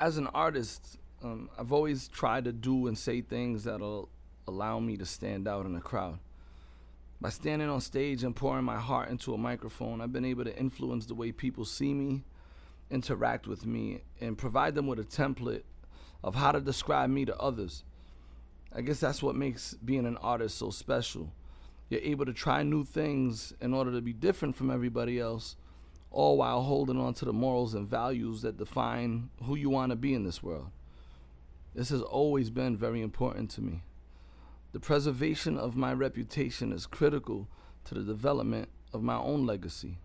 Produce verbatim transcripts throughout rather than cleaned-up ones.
As an artist, um, I've always tried to do and say things that'll allow me to stand out in a crowd. By standing on stage and pouring my heart into a microphone, I've been able to influence the way people see me, interact with me, and provide them with a template of how to describe me to others. I guess that's what makes being an artist so special. You're able to try new things in order to be different from everybody else, all while holding on to the morals and values that define who you want to be in this world. This has always been very important to me. The preservation of my reputation is critical to the development of my own legacy.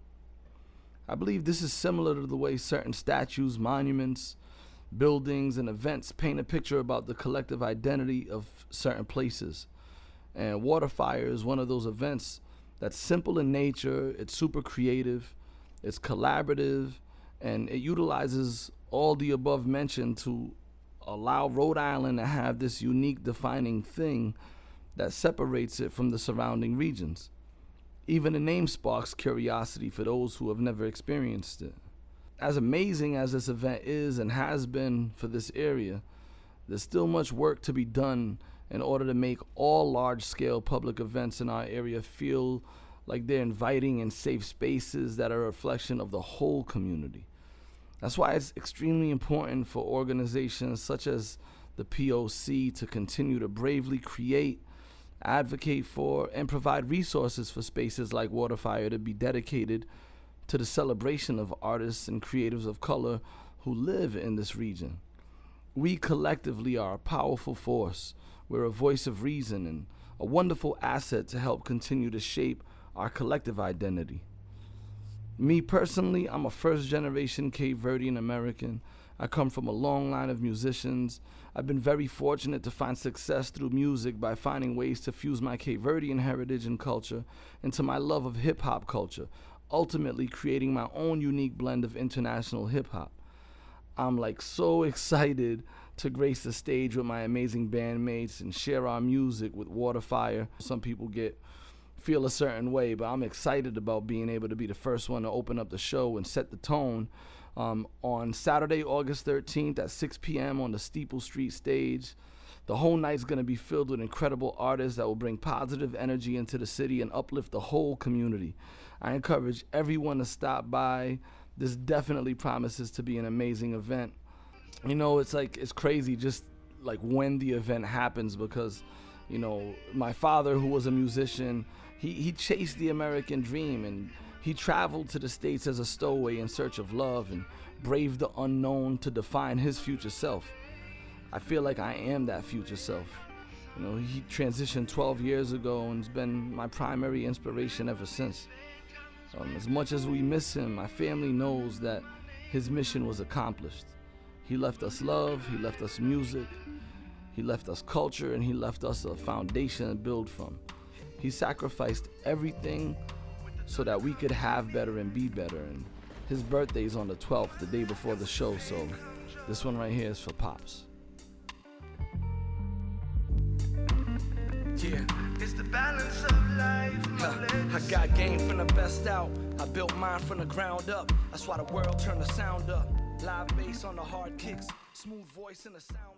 I believe this is similar to the way certain statues, monuments, buildings, and events paint a picture about the collective identity of certain places. And Waterfire is one of those events that's simple in nature, it's super creative, it's collaborative, and it utilizes all the above mentioned to allow Rhode Island to have this unique defining thing that separates it from the surrounding regions. Even the name sparks curiosity for those who have never experienced it. As amazing as this event is and has been for this area, there's still much work to be done in order to make all large-scale public events in our area feel like they're inviting and safe spaces that are a reflection of the whole community. That's why it's extremely important for organizations such as the P O C to continue to bravely create, advocate for, and provide resources for spaces like Waterfire to be dedicated to the celebration of artists and creatives of color who live in this region. We collectively are a powerful force. We're a voice of reason and a wonderful asset to help continue to shape our collective identity. Me personally, I'm a first-generation Cape Verdean American. I come from a long line of musicians. I've been very fortunate to find success through music by finding ways to fuse my Cape Verdean heritage and culture into my love of hip-hop culture, ultimately creating my own unique blend of international hip-hop. I'm like so excited to grace the stage with my amazing bandmates and share our music with Waterfire. Some people get feel a certain way, but I'm excited about being able to be the first one to open up the show and set the tone um, on Saturday, August thirteenth at six p.m. on the Steeple Street stage. The whole night's going to be filled with incredible artists that will bring positive energy into the city and uplift the whole community. I encourage everyone to stop by. This definitely promises to be an amazing event. You know, it's like, it's crazy just like when the event happens because, you know, my father, who was a musician, he, he chased the American dream and he traveled to the States as a stowaway in search of love and braved the unknown to define his future self. I feel like I am that future self. You know, he transitioned twelve years ago and has been my primary inspiration ever since. Um, as much as we miss him, my family knows that his mission was accomplished. He left us love, he left us music, he left us culture, and he left us a foundation to build from. He sacrificed everything so that we could have better and be better. And his birthday's on the twelfth, the day before the show, so this one right here is for Pops. Yeah. It's the balance of life. Huh. I got game from the best out. I built mine from the ground up. That's why the world turned the sound up. Live bass on the hard kicks, smooth voice in the sound.